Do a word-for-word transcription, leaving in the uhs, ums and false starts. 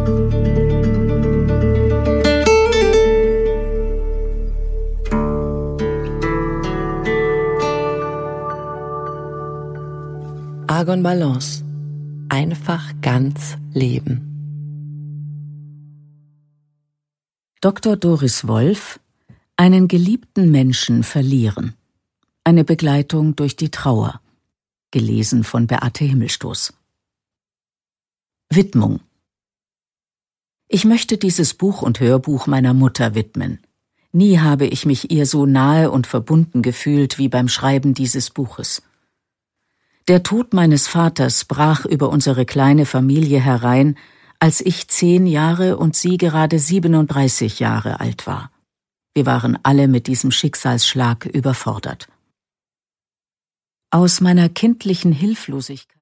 Argon Balance. Einfach ganz leben. Doktor Doris Wolf: Einen geliebten Menschen verlieren. Eine Begleitung durch die Trauer. Gelesen von Beate Himmelstoß. Widmung. Ich möchte dieses Buch und Hörbuch meiner Mutter widmen. Nie habe ich mich ihr so nahe und verbunden gefühlt wie beim Schreiben dieses Buches. Der Tod meines Vaters brach über unsere kleine Familie herein, als ich zehn Jahre und sie gerade siebenunddreißig Jahre alt war. Wir waren alle mit diesem Schicksalsschlag überfordert. Aus meiner kindlichen Hilflosigkeit